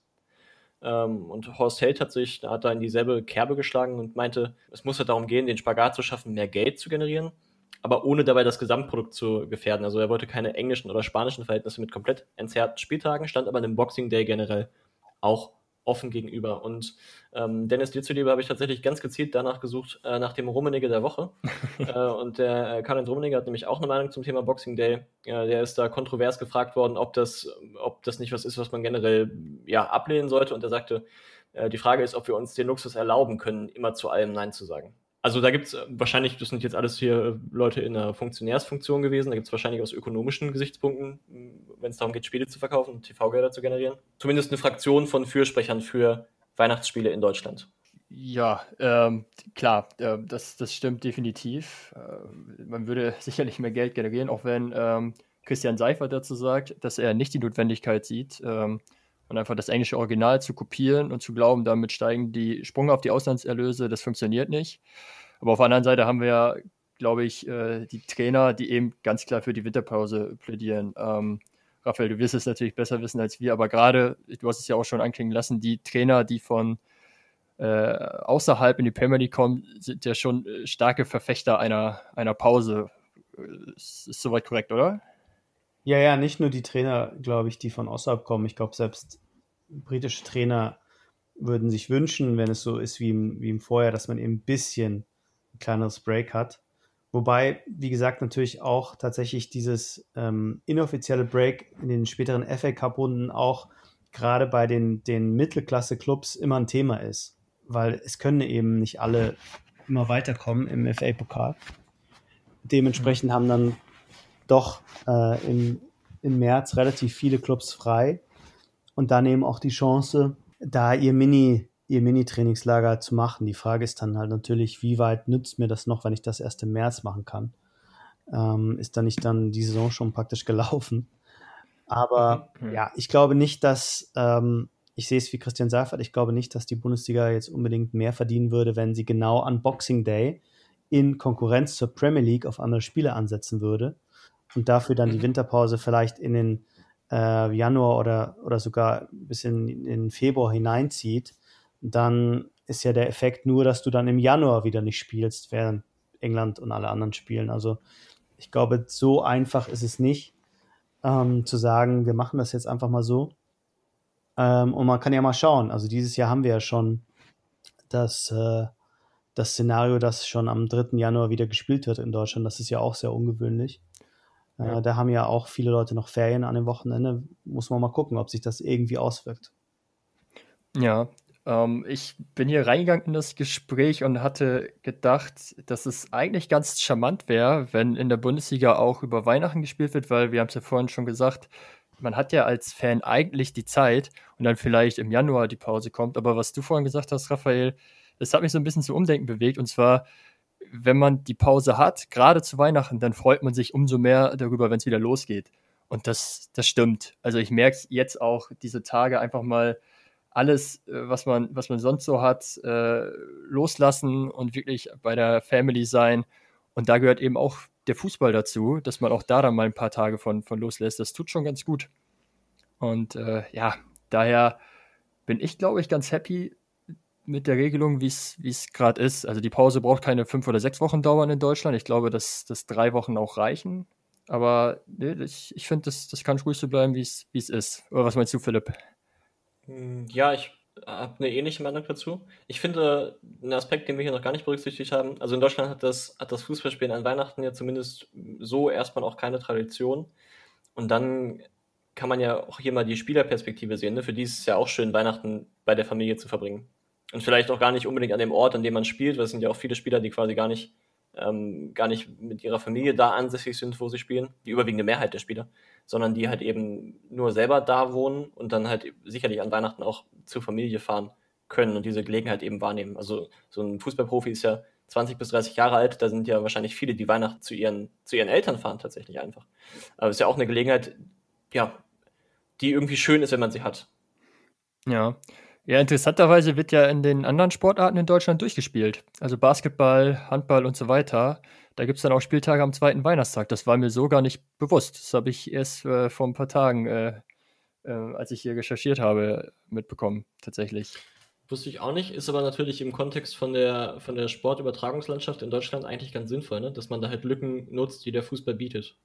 Speaker 3: Ähm, und Horst Held hat sich, da hat er in dieselbe Kerbe geschlagen und meinte, es muss halt darum gehen, den Spagat zu schaffen, mehr Geld zu generieren, aber ohne dabei das Gesamtprodukt zu gefährden. Also er wollte keine englischen oder spanischen Verhältnisse mit komplett entzerrten Spieltagen, stand aber dem Boxing Day generell auch offen gegenüber. Und ähm, Dennis, dir zuliebe habe ich tatsächlich ganz gezielt danach gesucht, äh, nach dem Rummenigge der Woche. äh, und der äh, Karl-Heinz Rummenigge hat nämlich auch eine Meinung zum Thema Boxing Day. Äh, der ist da kontrovers gefragt worden, ob das, ob das nicht was ist, was man generell ja, ablehnen sollte. Und er sagte, äh, die Frage ist, ob wir uns den Luxus erlauben können, immer zu allem Nein zu sagen. Also da gibt es wahrscheinlich, das sind jetzt alles hier Leute in einer Funktionärsfunktion gewesen, da gibt es wahrscheinlich aus ökonomischen Gesichtspunkten, wenn es darum geht, Spiele zu verkaufen und T V-Gelder zu generieren, zumindest eine Fraktion von Fürsprechern für Weihnachtsspiele in Deutschland.
Speaker 2: Ja, ähm, klar, äh, das, das stimmt definitiv. Äh, man würde sicherlich mehr Geld generieren, auch wenn ähm, Christian Seifert dazu sagt, dass er nicht die Notwendigkeit sieht, ähm, und einfach das englische Original zu kopieren und zu glauben, damit steigen die Sprünge auf die Auslandserlöse, das funktioniert nicht. Aber auf der anderen Seite haben wir ja, glaube ich, äh, die Trainer, die eben ganz klar für die Winterpause plädieren. Ähm, Raphael, du wirst es natürlich besser wissen als wir, aber gerade, du hast es ja auch schon anklingen lassen, die Trainer, die von äh, außerhalb in die Premier League kommen, sind ja schon äh, starke Verfechter einer, einer Pause. Ist, ist soweit korrekt, oder?
Speaker 1: Ja, ja, nicht nur die Trainer, glaube ich, die von außerhalb kommen. Ich glaube, selbst britische Trainer würden sich wünschen, wenn es so ist wie im, wie im Vorjahr, dass man eben ein bisschen ein kleineres Break hat. Wobei, wie gesagt, natürlich auch tatsächlich dieses ähm, inoffizielle Break in den späteren F A Cup-Runden auch gerade bei den, den Mittelklasse-Clubs immer ein Thema ist. Weil es können eben nicht alle immer weiterkommen im F A-Pokal. Dementsprechend haben dann doch äh, im, im März relativ viele Clubs frei und dann eben auch die Chance, da ihr Mini, ihr Mini-Trainingslager zu machen. Die Frage ist dann halt natürlich, wie weit nützt mir das noch, wenn ich das erst im März machen kann? Ähm, ist dann nicht dann die Saison schon praktisch gelaufen? Aber mhm. ja, ich glaube nicht, dass, ähm, ich sehe es wie Christian Seifert, ich glaube nicht, dass die Bundesliga jetzt unbedingt mehr verdienen würde, wenn sie genau an Boxing Day in Konkurrenz zur Premier League auf andere Spiele ansetzen würde und dafür dann die Winterpause vielleicht in den äh, Januar oder, oder sogar bis in, in den Februar hineinzieht, dann ist ja der Effekt nur, dass du dann im Januar wieder nicht spielst, während England und alle anderen spielen. Also ich glaube, so einfach ist es nicht, ähm, zu sagen, wir machen das jetzt einfach mal so. Ähm, und man kann ja mal schauen. Also dieses Jahr haben wir ja schon das, äh, das Szenario, dass schon am dritten Januar wieder gespielt wird in Deutschland. Das ist ja auch sehr ungewöhnlich. Ja. Äh, da haben ja auch viele Leute noch Ferien an dem Wochenende. Muss man mal gucken, ob sich das irgendwie auswirkt.
Speaker 2: Ja, ähm, ich bin hier reingegangen in das Gespräch und hatte gedacht, dass es eigentlich ganz charmant wäre, wenn in der Bundesliga auch über Weihnachten gespielt wird, weil wir haben es ja vorhin schon gesagt, man hat ja als Fan eigentlich die Zeit und dann vielleicht im Januar die Pause kommt. Aber was du vorhin gesagt hast, Raphael, das hat mich so ein bisschen zum Umdenken bewegt. Und zwar, wenn man die Pause hat, gerade zu Weihnachten, dann freut man sich umso mehr darüber, wenn es wieder losgeht. Und das, das stimmt. Also ich merke es jetzt auch, diese Tage einfach mal alles, was man, was man sonst so hat, äh, loslassen und wirklich bei der Family sein. Und da gehört eben auch der Fußball dazu, dass man auch da dann mal ein paar Tage von, von loslässt. Das tut schon ganz gut. Und äh, ja, daher bin ich, glaube ich, ganz happy mit der Regelung, wie es gerade ist. Also die Pause braucht keine fünf oder sechs Wochen dauern in Deutschland. Ich glaube, dass, dass drei Wochen auch reichen. Aber nee, ich, ich finde, das, das kann ruhig so bleiben, wie es ist. Oder was meinst du, Philipp?
Speaker 3: Ja, ich habe eine ähnliche Meinung dazu. Ich finde, einen Aspekt, den wir hier noch gar nicht berücksichtigt haben, also in Deutschland hat das, hat das Fußballspielen an Weihnachten ja zumindest so erstmal auch keine Tradition. Und dann kann man ja auch hier mal die Spielerperspektive sehen. Ne? Für die ist es ja auch schön, Weihnachten bei der Familie zu verbringen. Und vielleicht auch gar nicht unbedingt an dem Ort, an dem man spielt, weil es sind ja auch viele Spieler, die quasi gar nicht, ähm, gar nicht mit ihrer Familie da ansässig sind, wo sie spielen. Die überwiegende Mehrheit der Spieler. Sondern die halt eben nur selber da wohnen und dann halt sicherlich an Weihnachten auch zur Familie fahren können und diese Gelegenheit eben wahrnehmen. Also so ein Fußballprofi ist ja zwanzig bis dreißig Jahre alt, da sind ja wahrscheinlich viele, die Weihnachten zu ihren, zu ihren Eltern fahren tatsächlich einfach. Aber es ist ja auch eine Gelegenheit, ja, die irgendwie schön ist, wenn man sie hat.
Speaker 2: Ja. Ja, interessanterweise wird ja in den anderen Sportarten in Deutschland durchgespielt. Also Basketball, Handball und so weiter. Da gibt es dann auch Spieltage am zweiten Weihnachtstag. Das war mir so gar nicht bewusst. Das habe ich erst äh, vor ein paar Tagen, äh, äh, als ich hier recherchiert habe, mitbekommen, tatsächlich.
Speaker 3: Wusste ich auch nicht, ist aber natürlich im Kontext von der, von der Sportübertragungslandschaft in Deutschland eigentlich ganz sinnvoll, ne? Dass man da halt Lücken nutzt, die der Fußball bietet.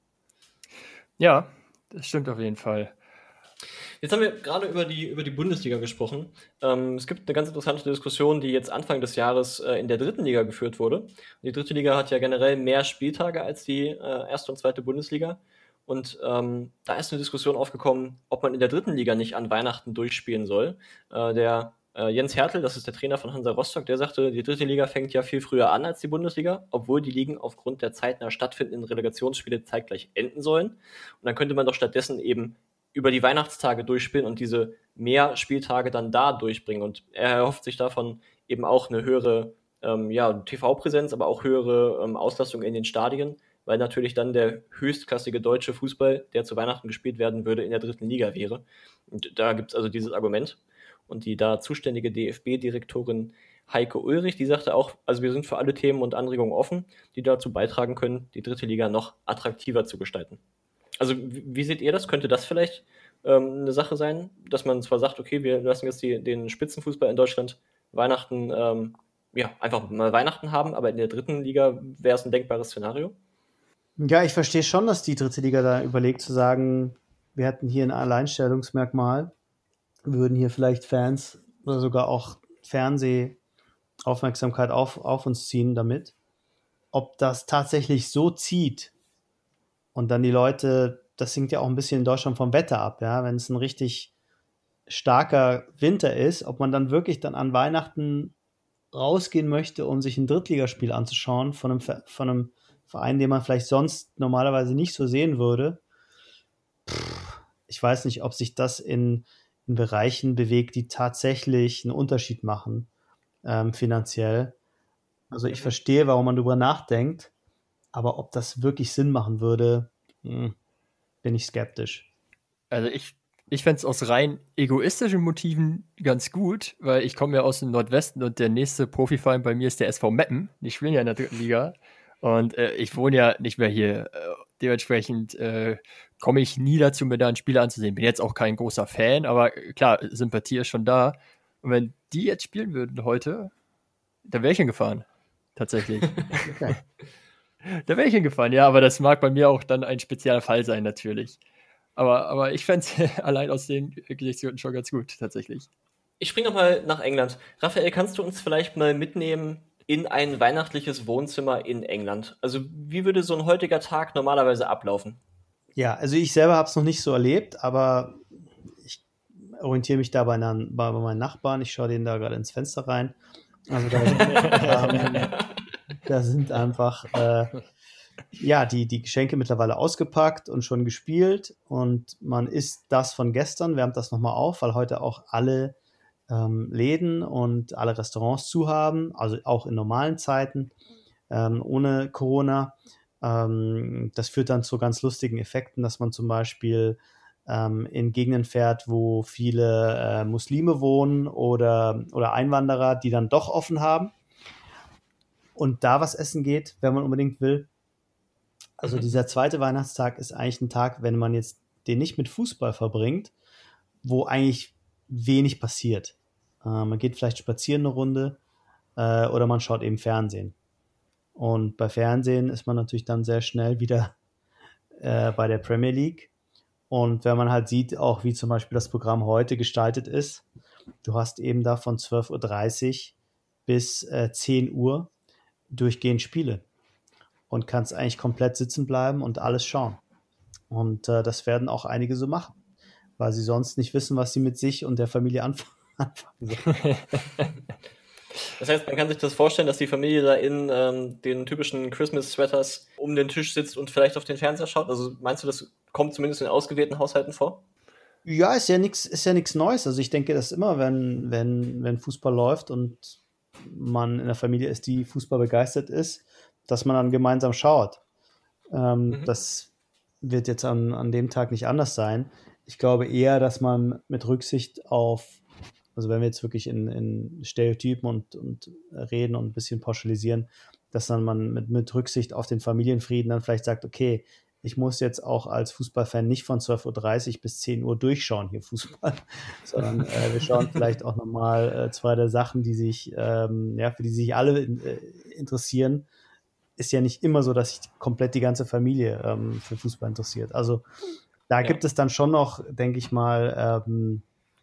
Speaker 2: Ja, das stimmt auf jeden Fall.
Speaker 3: Jetzt haben wir gerade über die, über die Bundesliga gesprochen. Ähm, es gibt eine ganz interessante Diskussion, die jetzt Anfang des Jahres äh, in der dritten Liga geführt wurde. Die dritte Liga hat ja generell mehr Spieltage als die äh, erste und zweite Bundesliga. Und ähm, da ist eine Diskussion aufgekommen, ob man in der dritten Liga nicht an Weihnachten durchspielen soll. Äh, der äh, Jens Hertel, das ist der Trainer von Hansa Rostock, der sagte, die dritte Liga fängt ja viel früher an als die Bundesliga, obwohl die Ligen aufgrund der zeitnah stattfindenden Relegationsspiele zeitgleich enden sollen. Und dann könnte man doch stattdessen eben über die Weihnachtstage durchspielen und diese mehr Spieltage dann da durchbringen. Und er erhofft sich davon eben auch eine höhere ähm, ja, T V-Präsenz, aber auch höhere ähm, Auslastung in den Stadien, weil natürlich dann der höchstklassige deutsche Fußball, der zu Weihnachten gespielt werden würde, in der dritten Liga wäre. Und da gibt es also dieses Argument. Und die da zuständige D F B-Direktorin Heike Ulrich, die sagte auch, also wir sind für alle Themen und Anregungen offen, die dazu beitragen können, die dritte Liga noch attraktiver zu gestalten. Also wie seht ihr das? Könnte das vielleicht ähm, eine Sache sein, dass man zwar sagt, okay, wir lassen jetzt die, den Spitzenfußball in Deutschland Weihnachten, ähm, ja, einfach mal Weihnachten haben, aber in der dritten Liga wäre es ein denkbares Szenario?
Speaker 1: Ja, ich verstehe schon, dass die dritte Liga da überlegt zu sagen, wir hätten hier ein Alleinstellungsmerkmal, würden hier vielleicht Fans oder sogar auch Fernsehaufmerksamkeit auf, auf uns ziehen damit. Ob das tatsächlich so zieht und dann die Leute, das hängt ja auch ein bisschen in Deutschland vom Wetter ab, ja, wenn es ein richtig starker Winter ist, ob man dann wirklich dann an Weihnachten rausgehen möchte, um sich ein Drittligaspiel anzuschauen von einem, von einem Verein, den man vielleicht sonst normalerweise nicht so sehen würde. Pff, ich weiß nicht, ob sich das in, in Bereichen bewegt, die tatsächlich einen Unterschied machen, ähm, finanziell. Also ich verstehe, warum man darüber nachdenkt, aber ob das wirklich Sinn machen würde, mh, bin ich skeptisch.
Speaker 2: Also ich, ich fände es aus rein egoistischen Motiven ganz gut, weil ich komme ja aus dem Nordwesten und der nächste Profiverein bei mir ist der S V Meppen. Die spielen ja in der dritten Liga und äh, ich wohne ja nicht mehr hier. Äh, dementsprechend äh, komme ich nie dazu, mir da ein Spiel anzusehen. Bin jetzt auch kein großer Fan, aber klar, Sympathie ist schon da. Und wenn die jetzt spielen würden heute, dann wäre ich hingefahren. Tatsächlich.
Speaker 1: Okay.
Speaker 2: Da wäre ich hingefahren, ja, aber das mag bei mir auch dann ein spezieller Fall sein, natürlich. Aber, aber ich fände es allein aus den Gesichtsgründen schon ganz gut, tatsächlich.
Speaker 3: Ich springe nochmal nach England. Raphael, kannst du uns vielleicht mal mitnehmen in ein weihnachtliches Wohnzimmer in England? Also wie würde so ein heutiger Tag normalerweise ablaufen?
Speaker 1: Ja, also ich selber habe es noch nicht so erlebt, aber ich orientiere mich da bei, einer, bei meinen Nachbarn. Ich schaue denen da gerade ins Fenster rein. Also da sind, ähm, da sind einfach äh, ja, die, die Geschenke mittlerweile ausgepackt und schon gespielt und man isst das von gestern, wärmt das nochmal auf, weil heute auch alle ähm, Läden und alle Restaurants zu haben, also auch in normalen Zeiten, ähm, ohne Corona. Ähm, das führt dann zu ganz lustigen Effekten, dass man zum Beispiel ähm, in Gegenden fährt, wo viele äh, Muslime wohnen oder, oder Einwanderer, die dann doch offen haben und da was essen geht, wenn man unbedingt will. Also mhm. dieser zweite Weihnachtstag ist eigentlich ein Tag, wenn man jetzt den nicht mit Fußball verbringt, wo eigentlich wenig passiert. Äh, man geht vielleicht spazieren eine Runde äh, oder man schaut eben Fernsehen. Und bei Fernsehen ist man natürlich dann sehr schnell wieder äh, bei der Premier League. Und wenn man halt sieht, auch wie zum Beispiel das Programm heute gestaltet ist, du hast eben da von zwölf Uhr dreißig bis äh, zehn Uhr durchgehend Spiele und kannst eigentlich komplett sitzen bleiben und alles schauen. Und äh, das werden auch einige so machen, weil sie sonst nicht wissen, was sie mit sich und der Familie anfangen sollen.
Speaker 3: Das heißt, man kann sich das vorstellen, dass die Familie da in ähm, den typischen Christmas-Sweaters um den Tisch sitzt und vielleicht auf den Fernseher schaut? Also meinst du, das kommt zumindest in ausgewählten Haushalten vor?
Speaker 1: Ja, ist ja nichts, ist ja nichts Neues. Also ich denke, dass immer, wenn, wenn, wenn Fußball läuft und man in der Familie ist, die Fußball begeistert ist, dass man dann gemeinsam schaut. Ähm, mhm. Das wird jetzt an, an dem Tag nicht anders sein. Ich glaube eher, dass man mit Rücksicht auf Also wenn wir jetzt wirklich in, in Stereotypen und, und reden und ein bisschen pauschalisieren, dass dann man mit, mit Rücksicht auf den Familienfrieden dann vielleicht sagt, okay, ich muss jetzt auch als Fußballfan nicht von zwölf Uhr dreißig bis zehn Uhr durchschauen hier Fußball, sondern äh, wir schauen vielleicht auch nochmal äh, zwei der Sachen, die sich, ähm, ja, für die sich alle äh, interessieren. Ist ja nicht immer so, dass sich komplett die ganze Familie ähm, für Fußball interessiert. Also da ja. gibt es dann schon noch, denke ich mal, ähm,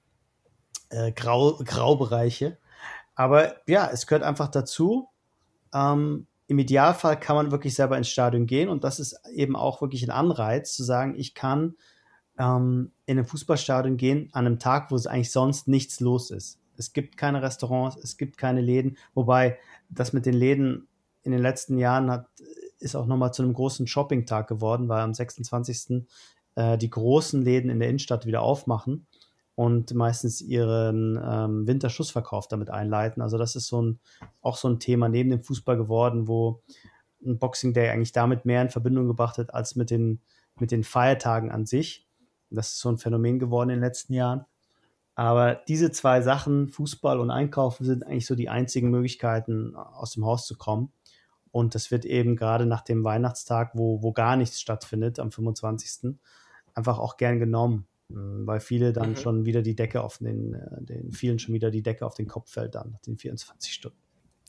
Speaker 1: äh, Grau, Graubereiche. Aber ja, es gehört einfach dazu. Ähm, Im Idealfall kann man wirklich selber ins Stadion gehen und das ist eben auch wirklich ein Anreiz, zu sagen, ich kann ähm, in ein Fußballstadion gehen an einem Tag, wo es eigentlich sonst nichts los ist. Es gibt keine Restaurants, es gibt keine Läden, wobei das mit den Läden in den letzten Jahren hat, ist auch nochmal zu einem großen Shopping-Tag geworden, weil am sechsundzwanzigsten Äh, die großen Läden in der Innenstadt wieder aufmachen und meistens ihren ähm, Winterschussverkauf damit einleiten. Also das ist so ein, auch so ein Thema neben dem Fußball geworden, wo ein Boxing Day eigentlich damit mehr in Verbindung gebracht hat, als mit den, mit den Feiertagen an sich. Das ist so ein Phänomen geworden in den letzten Jahren. Aber diese zwei Sachen, Fußball und Einkaufen, sind eigentlich so die einzigen Möglichkeiten, aus dem Haus zu kommen. Und das wird eben gerade nach dem Weihnachtstag, wo, wo gar nichts stattfindet, am fünfundzwanzigsten einfach auch gern genommen, weil viele dann mhm. schon wieder die Decke auf den, den, vielen schon wieder die Decke auf den Kopf fällt dann nach den vierundzwanzig Stunden.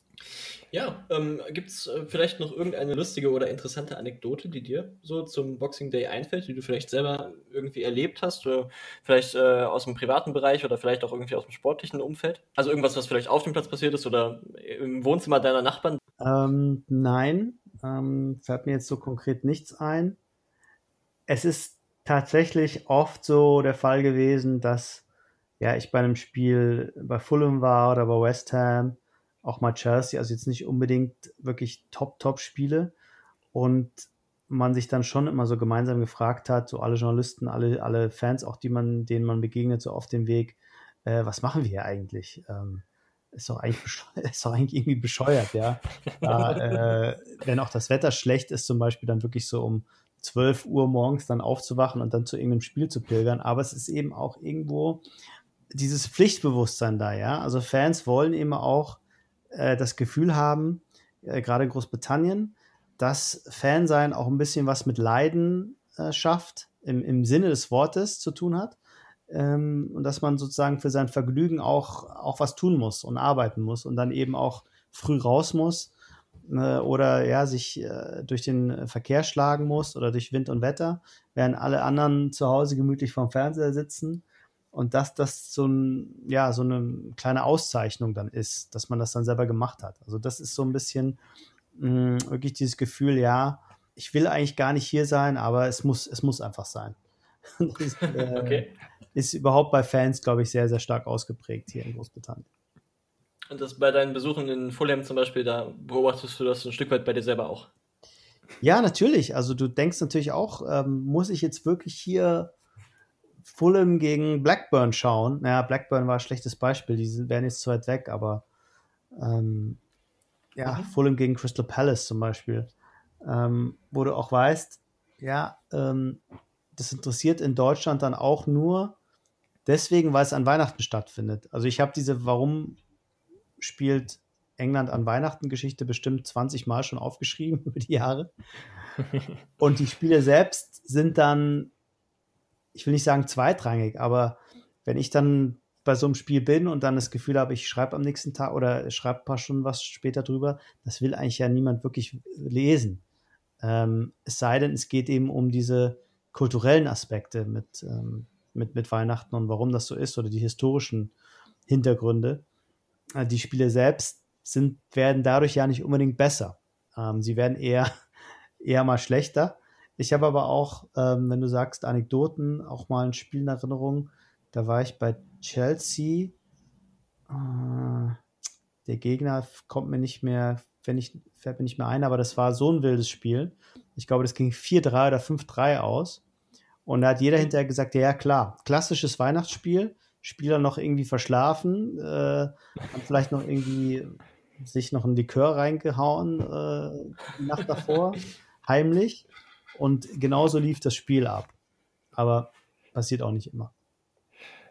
Speaker 3: Ja, ähm, gibt es äh, vielleicht noch irgendeine lustige oder interessante Anekdote, die dir so zum Boxing Day einfällt, die du vielleicht selber irgendwie erlebt hast oder vielleicht äh, aus dem privaten Bereich oder vielleicht auch irgendwie aus dem sportlichen Umfeld? Also irgendwas, was vielleicht auf dem Platz passiert ist oder im Wohnzimmer deiner Nachbarn?
Speaker 1: Ähm, nein, ähm, fällt mir jetzt so konkret nichts ein. Es ist tatsächlich oft so der Fall gewesen, dass ja, ich bei einem Spiel bei Fulham war oder bei West Ham, auch mal Chelsea, also jetzt nicht unbedingt wirklich Top-Top-Spiele und man sich dann schon immer so gemeinsam gefragt hat, so alle Journalisten, alle, alle Fans, auch die man, denen man begegnet, so auf dem Weg, äh, was machen wir hier eigentlich? Ähm, ist doch eigentlich, ist doch eigentlich irgendwie bescheuert, ja. Da, äh, wenn auch das Wetter schlecht ist, zum Beispiel dann wirklich so um zwölf Uhr morgens dann aufzuwachen und dann zu irgendeinem Spiel zu pilgern. Aber es ist eben auch irgendwo dieses Pflichtbewusstsein da, ja. Also Fans wollen eben auch äh, das Gefühl haben, äh, gerade in Großbritannien, dass Fansein auch ein bisschen was mit Leidenschaft im, im Sinne des Wortes zu tun hat. Ähm, und dass man sozusagen für sein Vergnügen auch, auch was tun muss und arbeiten muss und dann eben auch früh raus muss äh, oder ja, sich äh, durch den Verkehr schlagen muss oder durch Wind und Wetter, während alle anderen zu Hause gemütlich vorm Fernseher sitzen. Und dass das so, ein, ja, so eine kleine Auszeichnung dann ist, dass man das dann selber gemacht hat. Also das ist so ein bisschen mh, wirklich dieses Gefühl, ja, ich will eigentlich gar nicht hier sein, aber es muss, es muss einfach sein. Das, äh, okay. Ist überhaupt bei Fans, glaube ich, sehr, sehr stark ausgeprägt hier in Großbritannien.
Speaker 3: Und das bei deinen Besuchen in Fulham zum Beispiel, da beobachtest du das ein Stück weit bei dir selber auch?
Speaker 1: Ja, natürlich. Also du denkst natürlich auch, ähm, muss ich jetzt wirklich hier Fulham gegen Blackburn schauen? Naja, Blackburn war ein schlechtes Beispiel, die wären jetzt zu weit weg, aber ähm, ja, mhm. Fulham gegen Crystal Palace zum Beispiel, ähm, wo du auch weißt, ja, ähm, das interessiert in Deutschland dann auch nur deswegen, weil es an Weihnachten stattfindet. Also ich habe diese Warum spielt England an Weihnachten Geschichte bestimmt zwanzig Mal schon aufgeschrieben über die Jahre. Und die Spiele selbst sind dann, ich will nicht sagen zweitrangig, aber wenn ich dann bei so einem Spiel bin und dann das Gefühl habe, ich schreibe am nächsten Tag oder schreibe ein paar Stunden was später drüber, das will eigentlich ja niemand wirklich lesen. Ähm, es sei denn, es geht eben um diese kulturellen Aspekte mit, ähm, mit, mit Weihnachten und warum das so ist oder die historischen Hintergründe. Äh, die Spiele selbst sind, werden dadurch ja nicht unbedingt besser. Ähm, sie werden eher, eher mal schlechter. Ich habe aber auch, ähm, wenn du sagst Anekdoten, auch mal ein Spiel in Erinnerung. Da war ich bei Chelsea. Äh, der Gegner kommt mir nicht mehr, wenn ich, fällt mir nicht mehr ein, aber das war so ein wildes Spiel. Ich glaube, das ging vier drei oder fünf drei aus. Und da hat jeder hinterher gesagt, ja, ja klar, klassisches Weihnachtsspiel, Spieler noch irgendwie verschlafen, äh, haben vielleicht noch irgendwie sich noch ein Likör reingehauen äh, die Nacht davor, heimlich. Und genauso lief das Spiel ab. Aber passiert auch nicht immer.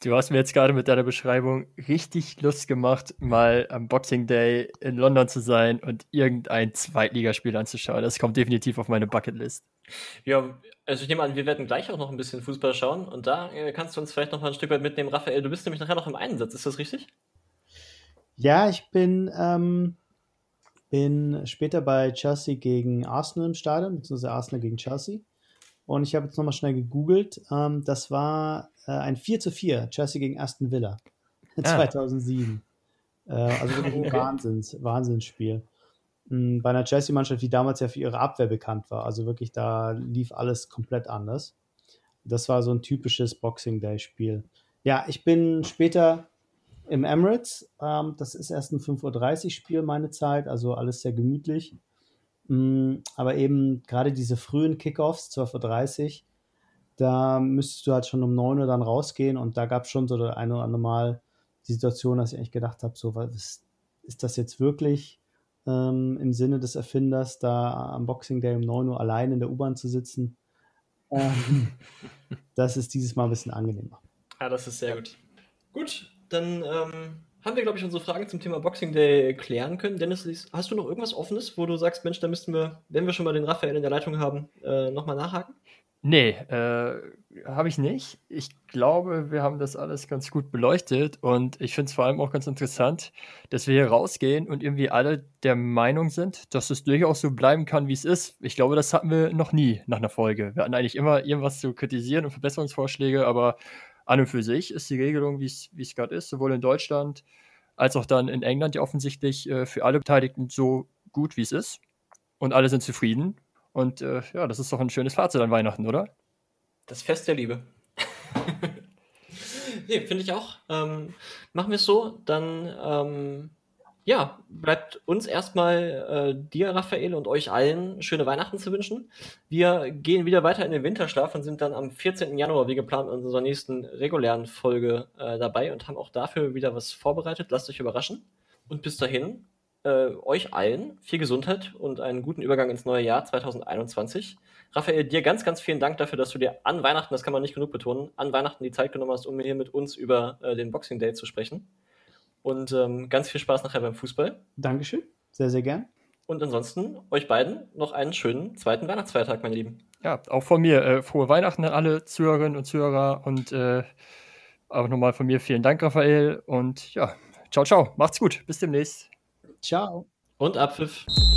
Speaker 2: Du hast mir jetzt gerade mit deiner Beschreibung richtig Lust gemacht, mal am Boxing Day in London zu sein und irgendein Zweitligaspiel anzuschauen. Das kommt definitiv auf meine Bucketlist.
Speaker 3: Ja, also ich nehme an, wir werden gleich auch noch ein bisschen Fußball schauen und da äh, kannst du uns vielleicht noch mal ein Stück weit mitnehmen. Raphael, du bist nämlich nachher noch im Einsatz, ist das richtig?
Speaker 1: Ja, ich bin, ähm, bin später bei Chelsea gegen Arsenal im Stadion, beziehungsweise Arsenal gegen Chelsea. Und ich habe jetzt nochmal schnell gegoogelt. Ähm, das war äh, ein vier zu vier, Chelsea gegen Aston Villa
Speaker 2: Ah.
Speaker 1: zweitausendsieben. Äh, also wirklich ein
Speaker 3: Okay.
Speaker 1: Wahnsinns, Wahnsinnsspiel. Mm, Bei einer Chelsea-Mannschaft, die damals ja für ihre Abwehr bekannt war. Also wirklich, da lief alles komplett anders. Das war so ein typisches Boxing Day-Spiel. Ja, ich bin später im Emirates. Ähm, das ist erst ein fünf Uhr dreißig Spiel, meine Zeit. Also alles sehr gemütlich. Mm, Aber eben gerade diese frühen Kickoffs, zwölf Uhr dreißig, da müsstest du halt schon um neun Uhr dann rausgeen und da gab es schon so das eine oder andere Mal die Situation, dass ich eigentlich gedacht habe, so, was ist, ist das jetzt wirklich ähm, im Sinne des Erfinders, da am Boxing Day um neun Uhr allein in der U-Bahn zu sitzen? Ähm, das ist dieses Mal ein bisschen angenehmer.
Speaker 3: Ah, das ist sehr gut. Gut, dann ähm, haben wir, glaube ich, unsere Fragen zum Thema Boxing Day klären können. Dennis, hast du noch irgendwas Offenes, wo du sagst, Mensch, da müssten wir, wenn wir schon mal den Raphael in der Leitung haben, äh, nochmal nachhaken?
Speaker 2: Nee, äh, habe ich nicht. Ich glaube, wir haben das alles ganz gut beleuchtet und ich finde es vor allem auch ganz interessant, dass wir hier rausgehen und irgendwie alle der Meinung sind, dass es durchaus so bleiben kann, wie es ist. Ich glaube, das hatten wir noch nie nach einer Folge. Wir hatten eigentlich immer irgendwas zu kritisieren und Verbesserungsvorschläge, aber an und für sich ist die Regelung, wie es wie es gerade ist, sowohl in Deutschland als auch dann in England ja offensichtlich äh, für alle Beteiligten so gut, wie es ist. Und alle sind zufrieden. Und äh, ja, das ist doch ein schönes Fazit an Weihnachten, oder?
Speaker 3: Das Fest der Liebe. Nee, finde ich auch. Ähm, machen wir es so, dann ähm, ja, bleibt uns erstmal äh, dir, Raphael, und euch allen schöne Weihnachten zu wünschen. Wir gehen wieder weiter in den Winterschlaf und sind dann am vierzehnten Januar, wie geplant, in unserer nächsten regulären Folge äh, dabei und haben auch dafür wieder was vorbereitet. Lasst euch überraschen. Und bis dahin, äh, euch allen viel Gesundheit und einen guten Übergang ins neue Jahr zweitausendeinundzwanzig. Raphael, dir ganz, ganz vielen Dank dafür, dass du dir an Weihnachten, das kann man nicht genug betonen, an Weihnachten die Zeit genommen hast, um hier mit uns über äh, den Boxing Day zu sprechen. Und ähm, ganz viel Spaß nachher beim Fußball.
Speaker 1: Dankeschön, sehr, sehr gern.
Speaker 3: Und ansonsten euch beiden noch einen schönen zweiten Weihnachtsfeiertag, meine Lieben.
Speaker 2: Ja, auch von mir äh, frohe Weihnachten an alle Zuhörerinnen und Zuhörer und äh, auch nochmal von mir vielen Dank, Raphael. Und ja, ciao, ciao. Macht's gut. Bis demnächst.
Speaker 1: Ciao.
Speaker 3: Und Abpfiff.